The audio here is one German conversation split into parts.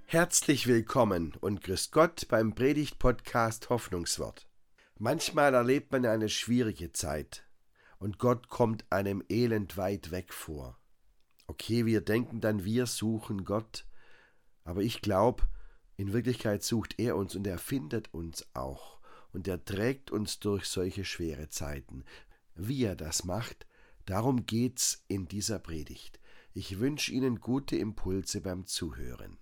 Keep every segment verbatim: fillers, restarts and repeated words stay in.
Herzlich willkommen und grüß Gott beim Predigt-Podcast Hoffnungswort. Manchmal erlebt man eine schwierige Zeit und Gott kommt einem elend weit weg vor. Okay, wir denken dann, wir suchen Gott, aber ich glaube, in Wirklichkeit sucht er uns und er findet uns auch und er trägt uns durch solche schwere Zeiten. Wie er das macht, darum geht's in dieser Predigt. Ich wünsche Ihnen gute Impulse beim Zuhören.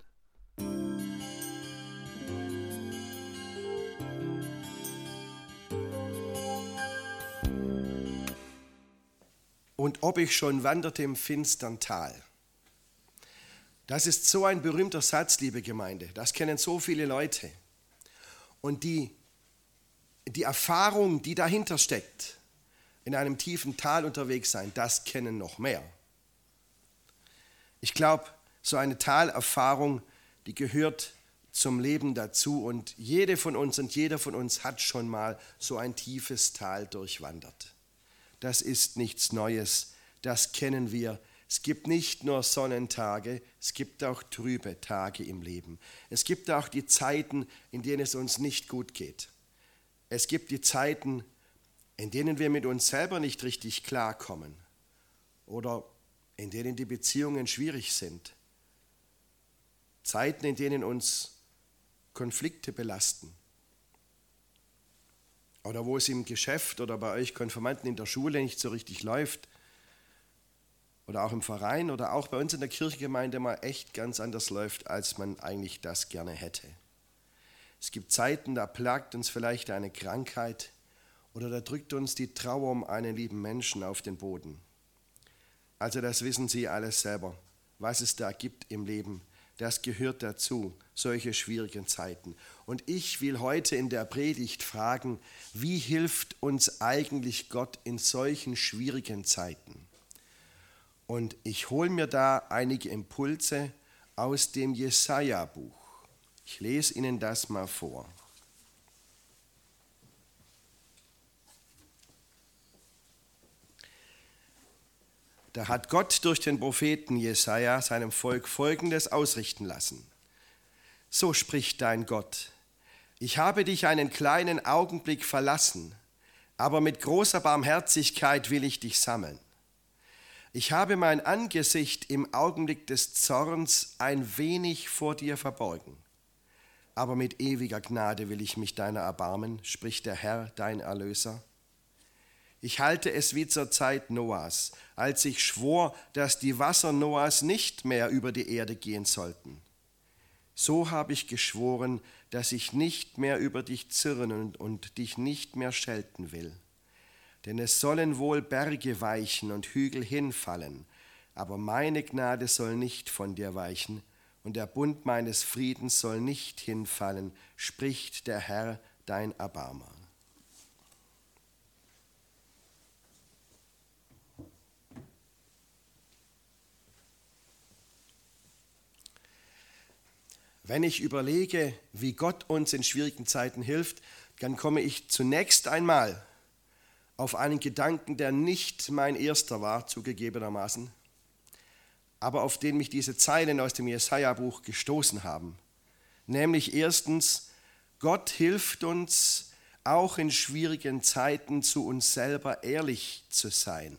Und ob ich schon wanderte im finstern Tal. Das ist so ein berühmter Satz, liebe Gemeinde. Das kennen so viele Leute. Und die, die Erfahrung, die dahinter steckt, in einem tiefen Tal unterwegs sein, das kennen noch mehr. Ich glaube, so eine Talerfahrung, die gehört zum Leben dazu und jede von uns und jeder von uns hat schon mal so ein tiefes Tal durchwandert. Das ist nichts Neues, das kennen wir. Es gibt nicht nur Sonnentage, es gibt auch trübe Tage im Leben. Es gibt auch die Zeiten, in denen es uns nicht gut geht. Es gibt die Zeiten, in denen wir mit uns selber nicht richtig klarkommen oder in denen die Beziehungen schwierig sind. Zeiten, in denen uns Konflikte belasten. Oder wo es im Geschäft oder bei euch Konfirmanden in der Schule nicht so richtig läuft. Oder auch im Verein oder auch bei uns in der Kirchengemeinde mal echt ganz anders läuft, als man eigentlich das gerne hätte. Es gibt Zeiten, da plagt uns vielleicht eine Krankheit oder da drückt uns die Trauer um einen lieben Menschen auf den Boden. Also das wissen Sie alles selber, was es da gibt im Leben. Das gehört dazu, solche schwierigen Zeiten. Und ich will heute in der Predigt fragen, wie hilft uns eigentlich Gott in solchen schwierigen Zeiten? Und ich hole mir da einige Impulse aus dem Jesaja-Buch. Ich lese Ihnen das mal vor. Da hat Gott durch den Propheten Jesaja seinem Volk Folgendes ausrichten lassen. So spricht dein Gott: Ich habe dich einen kleinen Augenblick verlassen, aber mit großer Barmherzigkeit will ich dich sammeln. Ich habe mein Angesicht im Augenblick des Zorns ein wenig vor dir verborgen, aber mit ewiger Gnade will ich mich deiner erbarmen, spricht der Herr, dein Erlöser. Ich halte es wie zur Zeit Noahs, als ich schwor, dass die Wasser Noahs nicht mehr über die Erde gehen sollten. So habe ich geschworen, dass ich nicht mehr über dich zürnen und dich nicht mehr schelten will. Denn es sollen wohl Berge weichen und Hügel hinfallen, aber meine Gnade soll nicht von dir weichen und der Bund meines Friedens soll nicht hinfallen, spricht der Herr, dein Erbarmer. Wenn ich überlege, wie Gott uns in schwierigen Zeiten hilft, dann komme ich zunächst einmal auf einen Gedanken, der nicht mein erster war, zugegebenermaßen, aber auf den mich diese Zeilen aus dem Jesaja-Buch gestoßen haben. Nämlich erstens, Gott hilft uns, auch in schwierigen Zeiten zu uns selber ehrlich zu sein.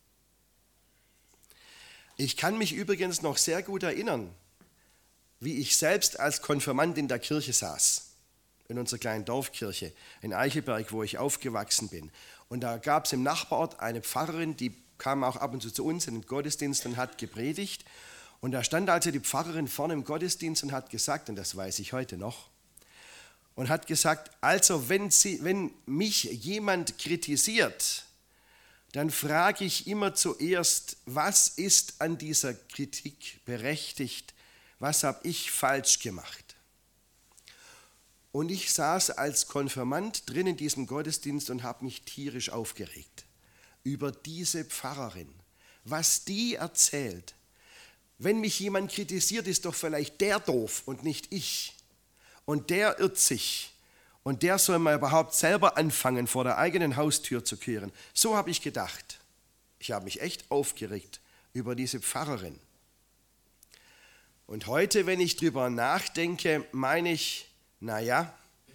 Ich kann mich übrigens noch sehr gut erinnern, wie ich selbst als Konfirmand in der Kirche saß, in unserer kleinen Dorfkirche in Eichelberg, wo ich aufgewachsen bin. Und da gab es im Nachbarort eine Pfarrerin, die kam auch ab und zu zu uns in den Gottesdienst und hat gepredigt. Und da stand also die Pfarrerin vorne im Gottesdienst und hat gesagt, und das weiß ich heute noch, und hat gesagt, also wenn, sie, wenn mich jemand kritisiert, dann frage ich immer zuerst, was ist an dieser Kritik berechtigt? Was habe ich falsch gemacht? Und ich saß als Konfirmand drin in diesem Gottesdienst und habe mich tierisch aufgeregt über diese Pfarrerin. Was die erzählt. Wenn mich jemand kritisiert, ist doch vielleicht der doof und nicht ich. Und der irrt sich. Und der soll mal überhaupt selber anfangen, vor der eigenen Haustür zu kehren. So habe ich gedacht. Ich habe mich echt aufgeregt über diese Pfarrerin. Und heute, wenn ich drüber nachdenke, meine ich, naja,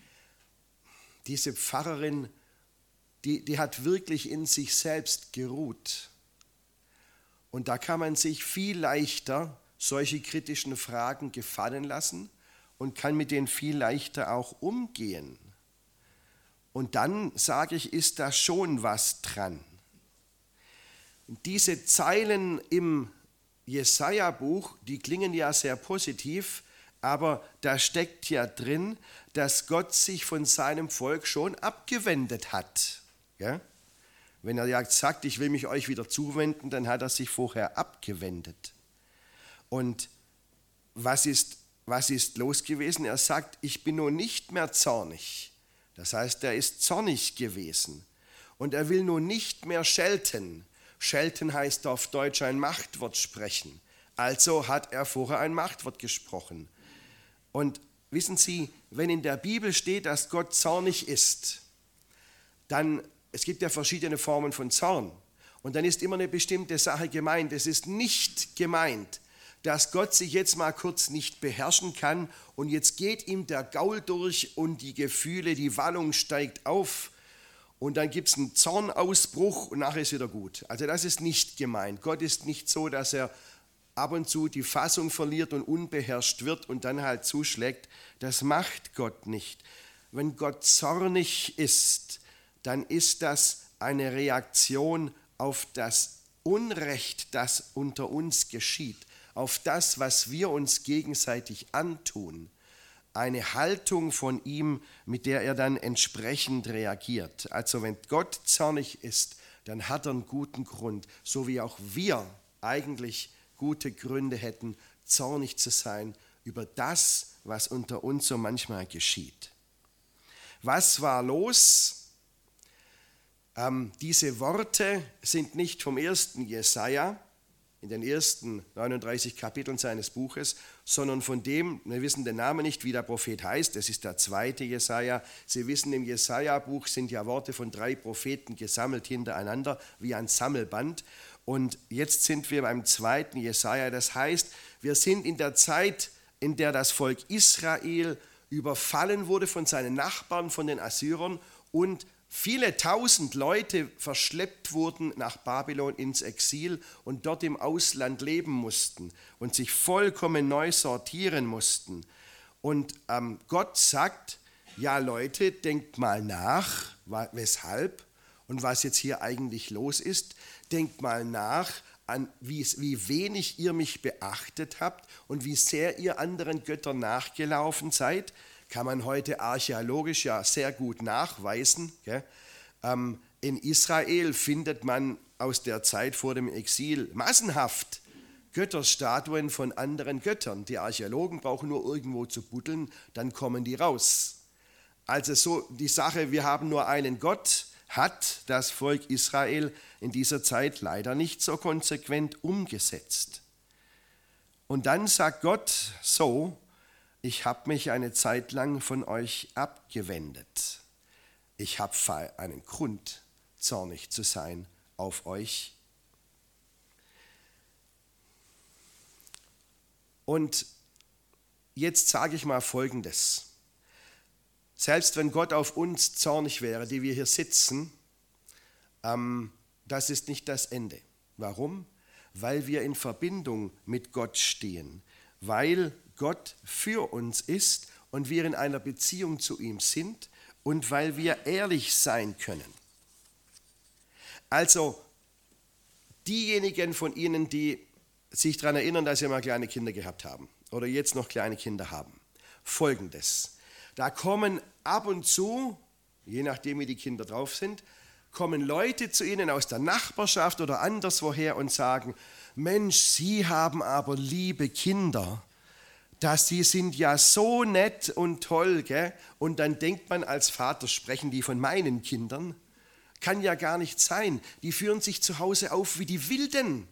diese Pfarrerin, die, die hat wirklich in sich selbst geruht. Und da kann man sich viel leichter solche kritischen Fragen gefallen lassen und kann mit denen viel leichter auch umgehen. Und dann, sage ich, ist da schon was dran. Und diese Zeilen im Jesaja-Buch, die klingen ja sehr positiv, aber da steckt ja drin, dass Gott sich von seinem Volk schon abgewendet hat. Ja? Wenn er ja sagt, ich will mich euch wieder zuwenden, dann hat er sich vorher abgewendet. Und was ist, was ist los gewesen? Er sagt, ich bin nun nicht mehr zornig. Das heißt, er ist zornig gewesen. Und er will nun nicht mehr schelten. Schelten heißt auf Deutsch ein Machtwort sprechen. Also hat er vorher ein Machtwort gesprochen. Und wissen Sie, wenn in der Bibel steht, dass Gott zornig ist, dann, es gibt ja verschiedene Formen von Zorn. Und dann ist immer eine bestimmte Sache gemeint. Es ist nicht gemeint, dass Gott sich jetzt mal kurz nicht beherrschen kann und jetzt geht ihm der Gaul durch und die Gefühle, die Wallung steigt auf. Und dann gibt es einen Zornausbruch und nachher ist wieder gut. Also das ist nicht gemeint. Gott ist nicht so, dass er ab und zu die Fassung verliert und unbeherrscht wird und dann halt zuschlägt. Das macht Gott nicht. Wenn Gott zornig ist, dann ist das eine Reaktion auf das Unrecht, das unter uns geschieht, auf das, was wir uns gegenseitig antun. Eine Haltung von ihm, mit der er dann entsprechend reagiert. Also wenn Gott zornig ist, dann hat er einen guten Grund, so wie auch wir eigentlich gute Gründe hätten, zornig zu sein über das, was unter uns so manchmal geschieht. Was war los? Ähm, diese Worte sind nicht vom ersten Jesaja, in den ersten neununddreißig Kapiteln seines Buches, sondern von dem, wir wissen den Namen nicht, wie der Prophet heißt, das ist der zweite Jesaja. Sie wissen, im Jesaja-Buch sind ja Worte von drei Propheten gesammelt hintereinander, wie ein Sammelband. Und jetzt sind wir beim zweiten Jesaja, das heißt, wir sind in der Zeit, in der das Volk Israel überfallen wurde von seinen Nachbarn, von den Assyrern und viele tausend Leute verschleppt wurden nach Babylon ins Exil und dort im Ausland leben mussten und sich vollkommen neu sortieren mussten. Und ähm, Gott sagt, ja Leute, denkt mal nach, weshalb und was jetzt hier eigentlich los ist. Denkt mal nach, an wie, wie wenig ihr mich beachtet habt und wie sehr ihr anderen Göttern nachgelaufen seid. Kann man heute archäologisch ja sehr gut nachweisen. Gell? Ähm, in Israel findet man aus der Zeit vor dem Exil massenhaft Götterstatuen von anderen Göttern. Die Archäologen brauchen nur irgendwo zu buddeln, dann kommen die raus. Also so die Sache, wir haben nur einen Gott, hat das Volk Israel in dieser Zeit leider nicht so konsequent umgesetzt. Und dann sagt Gott so, ich habe mich eine Zeit lang von euch abgewendet. Ich habe einen Grund, zornig zu sein auf euch. Und jetzt sage ich mal Folgendes. Selbst wenn Gott auf uns zornig wäre, die wir hier sitzen, ähm, das ist nicht das Ende. Warum? Weil wir in Verbindung mit Gott stehen, weil Gott für uns ist und wir in einer Beziehung zu ihm sind und weil wir ehrlich sein können. Also diejenigen von Ihnen, die sich daran erinnern, dass sie mal kleine Kinder gehabt haben oder jetzt noch kleine Kinder haben, Folgendes. Da kommen ab und zu, je nachdem wie die Kinder drauf sind, kommen Leute zu Ihnen aus der Nachbarschaft oder anderswoher und sagen, Mensch, Sie haben aber liebe Kinder. Dass die sind ja so nett und toll, gell? Und dann denkt man als Vater, sprechen die von meinen Kindern? Kann ja gar nicht sein. Die führen sich zu Hause auf wie die Wilden.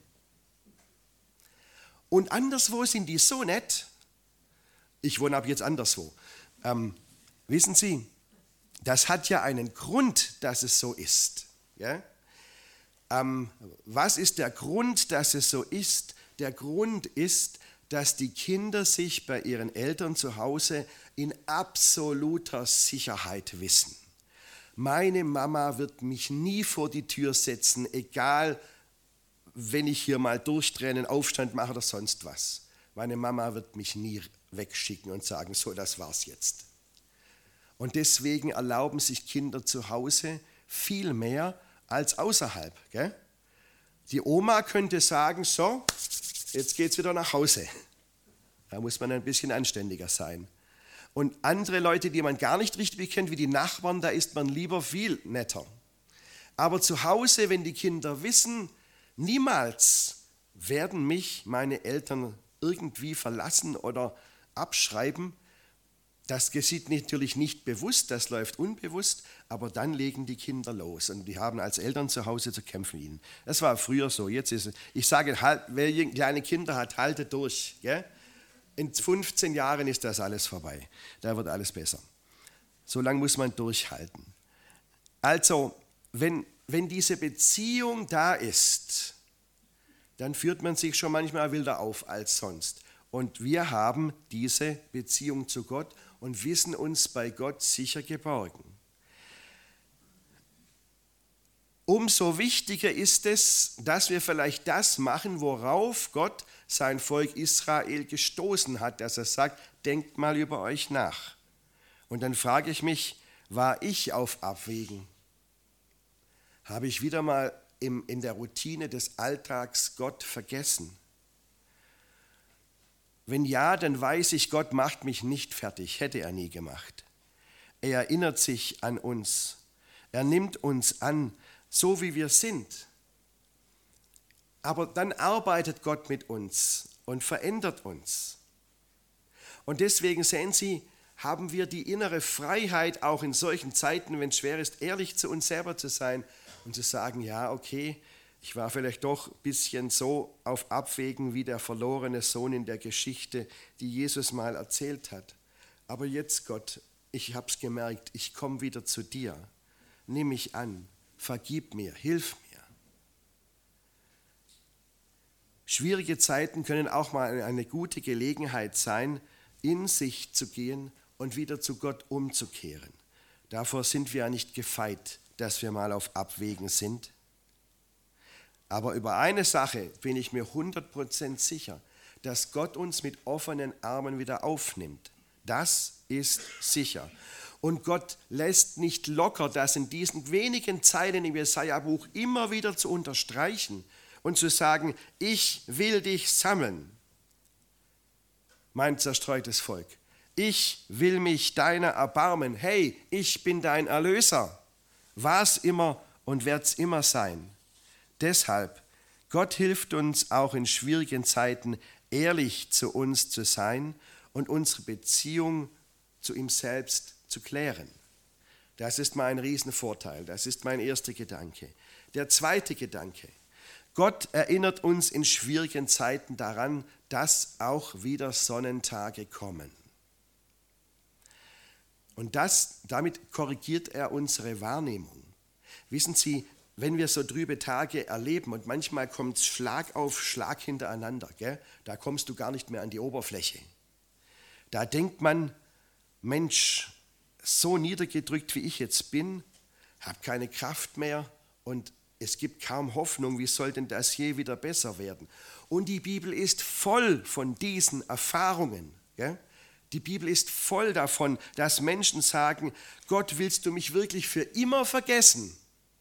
Und anderswo sind die so nett. Ich wohne ab jetzt anderswo. Ähm, wissen Sie, das hat ja einen Grund, dass es so ist. Ja? Ähm, was ist der Grund, dass es so ist? Der Grund ist, dass die Kinder sich bei ihren Eltern zu Hause in absoluter Sicherheit wissen. Meine Mama wird mich nie vor die Tür setzen, egal wenn ich hier mal durchdrehe, einen Aufstand mache oder sonst was. Meine Mama wird mich nie wegschicken und sagen, so, das war's jetzt. Und deswegen erlauben sich Kinder zu Hause viel mehr als außerhalb. Gell? Die Oma könnte sagen, so, jetzt geht's wieder nach Hause. Da muss man ein bisschen anständiger sein. Und andere Leute, die man gar nicht richtig kennt, wie die Nachbarn, da ist man lieber viel netter. Aber zu Hause, wenn die Kinder wissen, niemals werden mich meine Eltern irgendwie verlassen oder abschreiben, das geschieht natürlich nicht bewusst, das läuft unbewusst, aber dann legen die Kinder los und die haben als Eltern zu Hause zu kämpfen mit ihnen. Das war früher so, jetzt ist es, ich sage, halt, wer kleine Kinder hat, haltet durch. Gell? In fünfzehn Jahren ist das alles vorbei, da wird alles besser. So lange muss man durchhalten. Also, wenn, wenn diese Beziehung da ist, dann führt man sich schon manchmal wilder auf als sonst. Und wir haben diese Beziehung zu Gott und wissen uns bei Gott sicher geborgen. Umso wichtiger ist es, dass wir vielleicht das machen, worauf Gott sein Volk Israel gestoßen hat, dass er sagt, denkt mal über euch nach. Und dann frage ich mich, war ich auf Abwägen? Habe ich wieder mal im, in der Routine des Alltags Gott vergessen? Wenn ja, dann weiß ich, Gott macht mich nicht fertig, hätte er nie gemacht. Er erinnert sich an uns. Er nimmt uns an, so wie wir sind. Aber dann arbeitet Gott mit uns und verändert uns. Und deswegen, sehen Sie, haben wir die innere Freiheit, auch in solchen Zeiten, wenn es schwer ist, ehrlich zu uns selber zu sein und zu sagen, ja, okay, ich war vielleicht doch ein bisschen so auf Abwägen wie der verlorene Sohn in der Geschichte, die Jesus mal erzählt hat. Aber jetzt, Gott, ich habe es gemerkt, ich komme wieder zu dir. Nimm mich an, vergib mir, hilf mir. Schwierige Zeiten können auch mal eine gute Gelegenheit sein, in sich zu gehen und wieder zu Gott umzukehren. Davor sind wir ja nicht gefeit, dass wir mal auf Abwägen sind. Aber über eine Sache bin ich mir hundert Prozent sicher, dass Gott uns mit offenen Armen wieder aufnimmt. Das ist sicher. Und Gott lässt nicht locker, das in diesen wenigen Zeilen im Jesaja-Buch immer wieder zu unterstreichen und zu sagen, ich will dich sammeln, mein zerstreutes Volk. Ich will mich deiner erbarmen. Hey, ich bin dein Erlöser. War's immer und wird's immer sein. Deshalb, Gott hilft uns auch in schwierigen Zeiten, ehrlich zu uns zu sein und unsere Beziehung zu ihm selbst zu klären. Das ist mein Riesenvorteil. Das ist mein erster Gedanke. Der zweite Gedanke. Gott erinnert uns in schwierigen Zeiten daran, dass auch wieder Sonnentage kommen. Und das, damit korrigiert er unsere Wahrnehmung. Wissen Sie, wenn wir so trübe Tage erleben und manchmal kommt es Schlag auf Schlag hintereinander, gell? Da kommst du gar nicht mehr an die Oberfläche. Da denkt man, Mensch, so niedergedrückt wie ich jetzt bin, habe keine Kraft mehr und es gibt kaum Hoffnung, wie soll denn das je wieder besser werden? Und die Bibel ist voll von diesen Erfahrungen. Gell? Die Bibel ist voll davon, dass Menschen sagen, Gott, willst du mich wirklich für immer vergessen?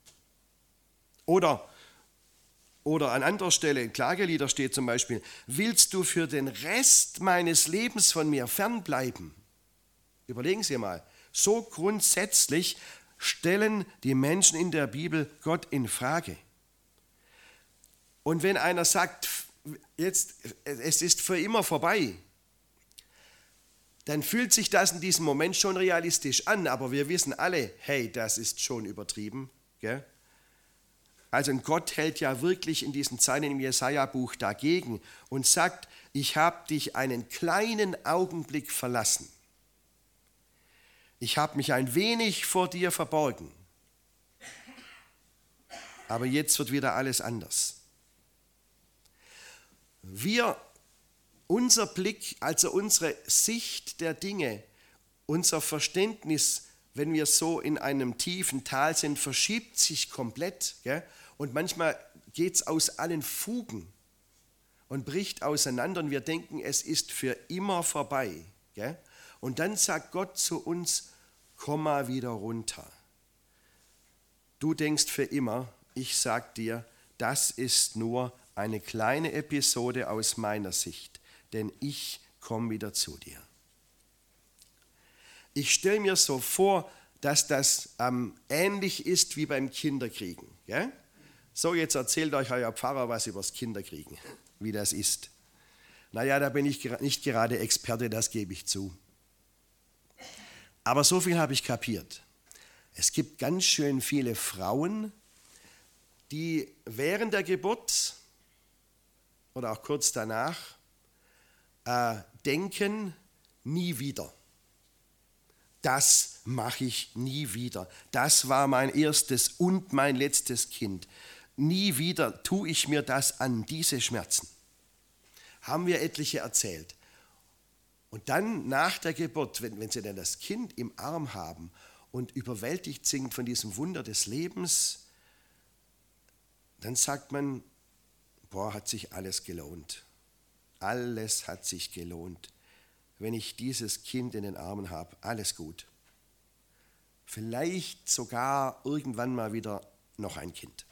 Oder, oder an anderer Stelle, in Klagelieder steht zum Beispiel, willst du für den Rest meines Lebens von mir fernbleiben? Überlegen Sie mal, so grundsätzlich stellen die Menschen in der Bibel Gott in Frage. Und wenn einer sagt, jetzt, es ist für immer vorbei, dann fühlt sich das in diesem Moment schon realistisch an, aber wir wissen alle, hey, das ist schon übertrieben. Gell? Also Gott hält ja wirklich in diesen Zeilen im Jesaja-Buch dagegen und sagt, ich habe dich einen kleinen Augenblick verlassen. Ich habe mich ein wenig vor dir verborgen. Aber jetzt wird wieder alles anders. Wir unser Blick, also unsere Sicht der Dinge, unser Verständnis, wenn wir so in einem tiefen Tal sind, verschiebt sich komplett. Gell? Und manchmal geht es aus allen Fugen und bricht auseinander und wir denken, es ist für immer vorbei. Gell? Und dann sagt Gott zu uns, komm mal wieder runter. Du denkst für immer, ich sag dir, das ist nur eine kleine Episode aus meiner Sicht, denn ich komme wieder zu dir. Ich stelle mir so vor, dass das ähm, ähnlich ist wie beim Kinderkriegen. Gell? So, jetzt erzählt euch euer Pfarrer was über das Kinderkriegen, wie das ist. Naja, da bin ich nicht gerade Experte, das gebe ich zu. Aber so viel habe ich kapiert. Es gibt ganz schön viele Frauen, die während der Geburt oder auch kurz danach äh, denken, nie wieder. Das mache ich nie wieder. Das war mein erstes und mein letztes Kind. Nie wieder tue ich mir das an, diese Schmerzen. Haben wir etliche erzählt. Und dann nach der Geburt, wenn, wenn sie dann das Kind im Arm haben und überwältigt sind von diesem Wunder des Lebens, dann sagt man, boah, hat sich alles gelohnt. Alles hat sich gelohnt. Wenn ich dieses Kind in den Armen habe, alles gut. Vielleicht sogar irgendwann mal wieder noch ein Kind.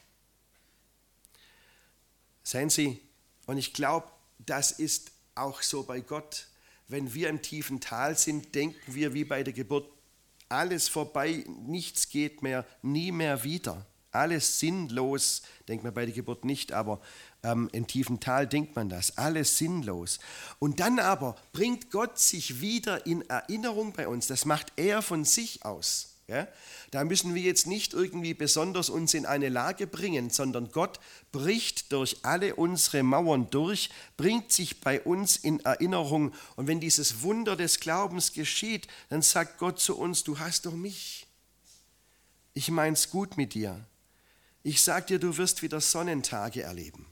Sehen Sie, und ich glaube, das ist auch so bei Gott. Wenn wir im tiefen Tal sind, denken wir wie bei der Geburt, alles vorbei, nichts geht mehr, nie mehr wieder. Alles sinnlos, denkt man bei der Geburt nicht, aber ähm, im tiefen Tal denkt man das, alles sinnlos. Und dann aber bringt Gott sich wieder in Erinnerung bei uns, das macht er von sich aus. Ja? Da müssen wir jetzt nicht irgendwie besonders uns in eine Lage bringen, sondern Gott bricht durch alle unsere Mauern durch, bringt sich bei uns in Erinnerung. Und wenn dieses Wunder des Glaubens geschieht, dann sagt Gott zu uns, du hast doch mich. Ich mein's gut mit dir. Ich sag dir, du wirst wieder Sonnentage erleben.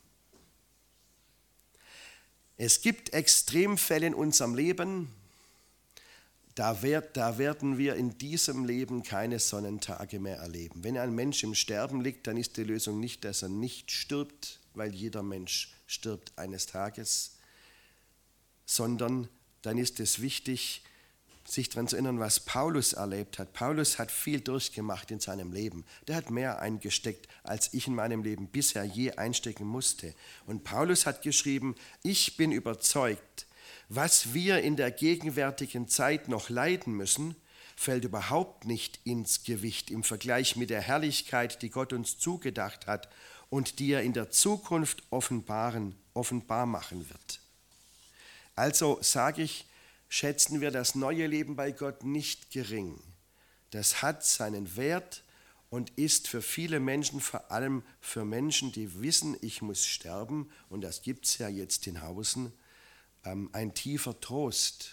Es gibt Extremfälle in unserem Leben, da, werd, da werden wir in diesem Leben keine Sonnentage mehr erleben. Wenn ein Mensch im Sterben liegt, dann ist die Lösung nicht, dass er nicht stirbt, weil jeder Mensch stirbt eines Tages, sondern dann ist es wichtig, sich daran zu erinnern, was Paulus erlebt hat. Paulus hat viel durchgemacht in seinem Leben. Der hat mehr eingesteckt, als ich in meinem Leben bisher je einstecken musste. Und Paulus hat geschrieben, ich bin überzeugt, was wir in der gegenwärtigen Zeit noch leiden müssen, fällt überhaupt nicht ins Gewicht im Vergleich mit der Herrlichkeit, die Gott uns zugedacht hat und die er in der Zukunft offenbaren, offenbar machen wird. Also sage ich, schätzen wir das neue Leben bei Gott nicht gering. Das hat seinen Wert und ist für viele Menschen, vor allem für Menschen, die wissen, ich muss sterben, und das gibt es ja jetzt in Hausen, ein tiefer Trost.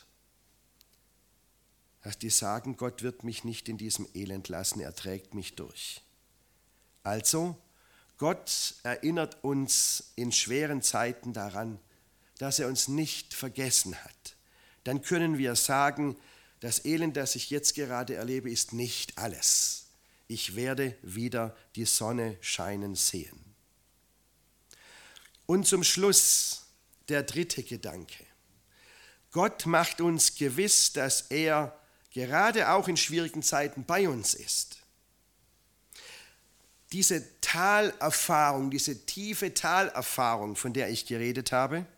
Dass die sagen, Gott wird mich nicht in diesem Elend lassen, er trägt mich durch. Also, Gott erinnert uns in schweren Zeiten daran, dass er uns nicht vergessen hat. Dann können wir sagen, das Elend, das ich jetzt gerade erlebe, ist nicht alles. Ich werde wieder die Sonne scheinen sehen. Und zum Schluss der dritte Gedanke. Gott macht uns gewiss, dass er gerade auch in schwierigen Zeiten bei uns ist. Diese Talerfahrung, diese tiefe Talerfahrung, von der ich geredet habe,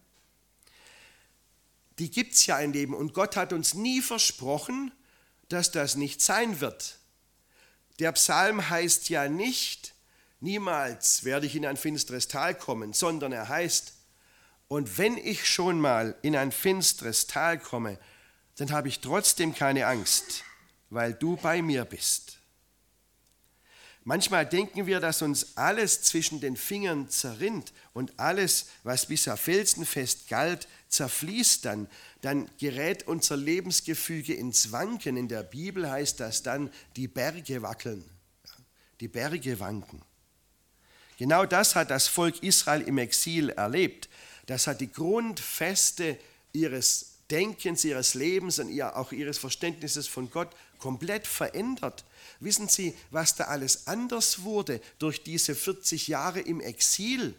die gibt es ja im Leben, und Gott hat uns nie versprochen, dass das nicht sein wird. Der Psalm heißt ja nicht, niemals werde ich in ein finsteres Tal kommen, sondern er heißt, und wenn ich schon mal in ein finsteres Tal komme, dann habe ich trotzdem keine Angst, weil du bei mir bist. Manchmal denken wir, dass uns alles zwischen den Fingern zerrinnt und alles, was bisher felsenfest galt, zerfließt dann. Dann gerät unser Lebensgefüge ins Wanken. In der Bibel heißt das dann, die Berge wackeln, die Berge wanken. Genau das hat das Volk Israel im Exil erlebt. Das hat die Grundfeste ihres Denkens, ihres Lebens und auch ihres Verständnisses von Gott komplett verändert. Wissen Sie, was da alles anders wurde durch diese vierzig Jahre im Exil?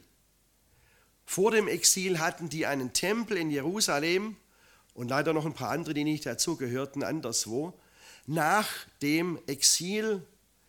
Vor dem Exil hatten die einen Tempel in Jerusalem und leider noch ein paar andere, die nicht dazu gehörten, anderswo. Nach dem Exil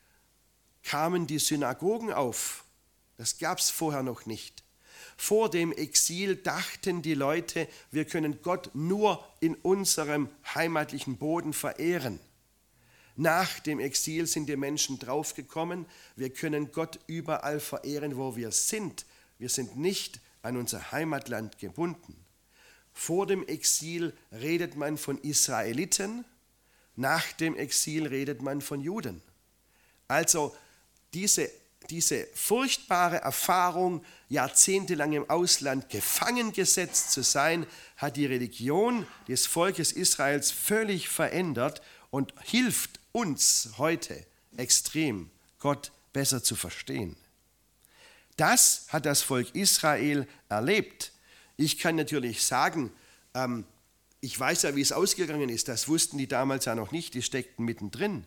kamen die Synagogen auf. Das gab es vorher noch nicht. Vor dem Exil dachten die Leute, wir können Gott nur in unserem heimatlichen Boden verehren. Nach dem Exil sind die Menschen draufgekommen, wir können Gott überall verehren, wo wir sind. Wir sind nicht an unser Heimatland gebunden. Vor dem Exil redet man von Israeliten, nach dem Exil redet man von Juden. Also diese, diese furchtbare Erfahrung, jahrzehntelang im Ausland gefangen gesetzt zu sein, hat die Religion des Volkes Israels völlig verändert und hilft uns heute extrem, Gott besser zu verstehen. Das hat das Volk Israel erlebt. Ich kann natürlich sagen, ähm, ich weiß ja, wie es ausgegangen ist. Das wussten die damals ja noch nicht, die steckten mittendrin.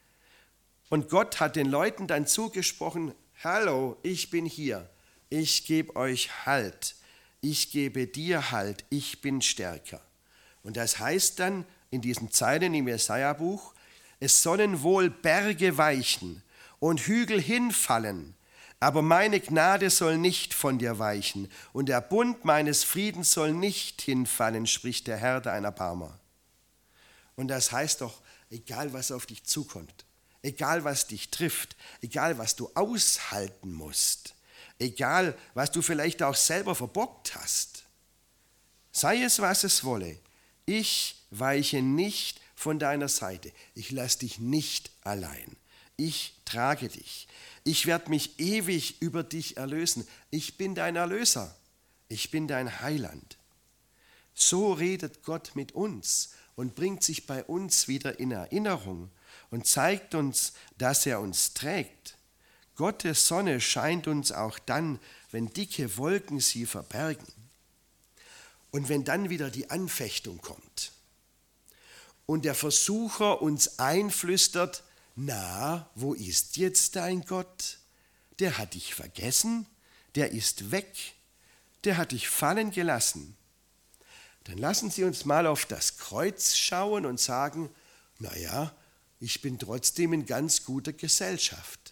Und Gott hat den Leuten dann zugesprochen, hallo, ich bin hier, ich gebe euch Halt, ich gebe dir Halt, ich bin stärker. Und das heißt dann in diesen Zeilen im Jesaja-Buch, es sollen wohl Berge weichen und Hügel hinfallen, aber meine Gnade soll nicht von dir weichen und der Bund meines Friedens soll nicht hinfallen, spricht der Herr dein Erbarmer. Und das heißt doch, egal was auf dich zukommt, egal was dich trifft, egal was du aushalten musst, egal was du vielleicht auch selber verbockt hast, sei es was es wolle, ich weiche nicht von deiner Seite, ich lasse dich nicht allein, ich trage dich. Ich werde mich ewig über dich erlösen. Ich bin dein Erlöser. Ich bin dein Heiland. So redet Gott mit uns und bringt sich bei uns wieder in Erinnerung und zeigt uns, dass er uns trägt. Gottes Sonne scheint uns auch dann, wenn dicke Wolken sie verbergen. Und wenn dann wieder die Anfechtung kommt und der Versucher uns einflüstert, na, wo ist jetzt dein Gott? Der hat dich vergessen, der ist weg, der hat dich fallen gelassen. Dann lassen Sie uns mal auf das Kreuz schauen und sagen, naja, ich bin trotzdem in ganz guter Gesellschaft.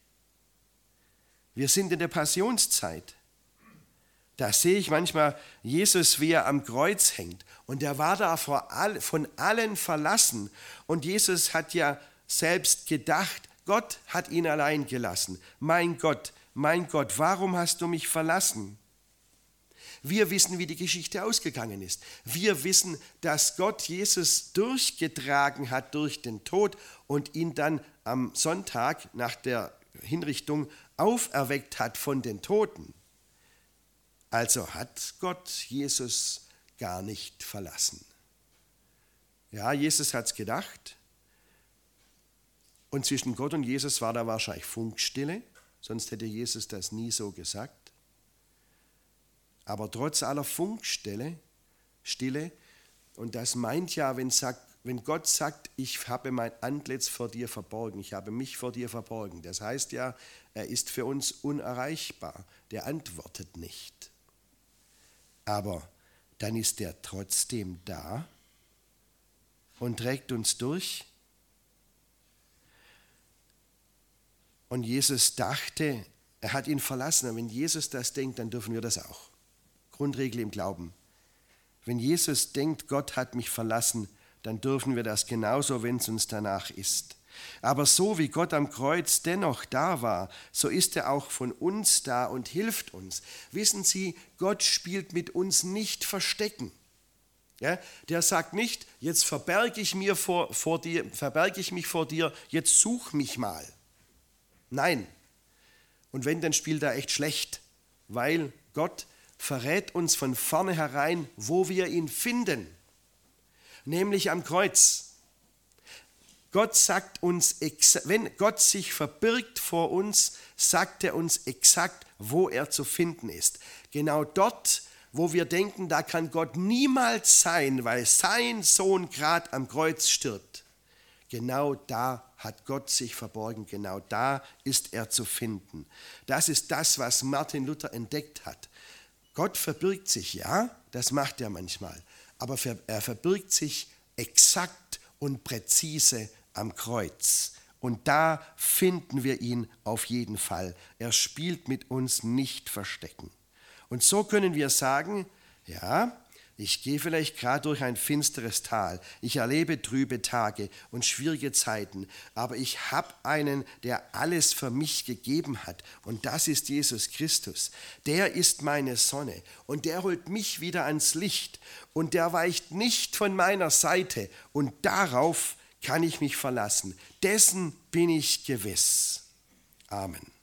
Wir sind in der Passionszeit. Da sehe ich manchmal Jesus, wie er am Kreuz hängt. Und er war da von allen verlassen. Und Jesus hat ja selbst gedacht, Gott hat ihn allein gelassen. Mein Gott, mein Gott, warum hast du mich verlassen? Wir wissen, wie die Geschichte ausgegangen ist. Wir wissen, dass Gott Jesus durchgetragen hat durch den Tod und ihn dann am Sonntag nach der Hinrichtung auferweckt hat von den Toten. Also hat Gott Jesus gar nicht verlassen. Ja, Jesus hat es gedacht. Und zwischen Gott und Jesus war da wahrscheinlich Funkstille, sonst hätte Jesus das nie so gesagt. Aber trotz aller Funkstille, Stille, und das meint ja, wenn, sagt, wenn Gott sagt, ich habe mein Antlitz vor dir verborgen, ich habe mich vor dir verborgen, das heißt ja, er ist für uns unerreichbar, der antwortet nicht. Aber dann ist er trotzdem da und trägt uns durch. Und Jesus dachte, er hat ihn verlassen. Und wenn Jesus das denkt, dann dürfen wir das auch. Grundregel im Glauben. Wenn Jesus denkt, Gott hat mich verlassen, dann dürfen wir das genauso, wenn es uns danach ist. Aber so wie Gott am Kreuz dennoch da war, so ist er auch von uns da und hilft uns. Wissen Sie, Gott spielt mit uns nicht Verstecken. Ja, der sagt nicht, jetzt verberge ich, mir vor, vor dir, verberge ich mich vor dir, jetzt such mich mal. Nein. Und wenn, dann spielt er echt schlecht, weil Gott verrät uns von vornherein, wo wir ihn finden, nämlich am Kreuz. Gott sagt uns, wenn Gott sich verbirgt vor uns, sagt er uns exakt, wo er zu finden ist. Genau dort, wo wir denken, da kann Gott niemals sein, weil sein Sohn gerade am Kreuz stirbt, genau da hat Gott sich verborgen, genau da ist er zu finden. Das ist das, was Martin Luther entdeckt hat. Gott verbirgt sich, ja, das macht er manchmal, aber er verbirgt sich exakt und präzise am Kreuz. Und da finden wir ihn auf jeden Fall. Er spielt mit uns nicht verstecken. Und so können wir sagen, ja, ich gehe vielleicht gerade durch ein finsteres Tal, ich erlebe trübe Tage und schwierige Zeiten, aber ich habe einen, der alles für mich gegeben hat, und das ist Jesus Christus. Der ist meine Sonne und der holt mich wieder ans Licht und der weicht nicht von meiner Seite, und darauf kann ich mich verlassen. Dessen bin ich gewiss. Amen.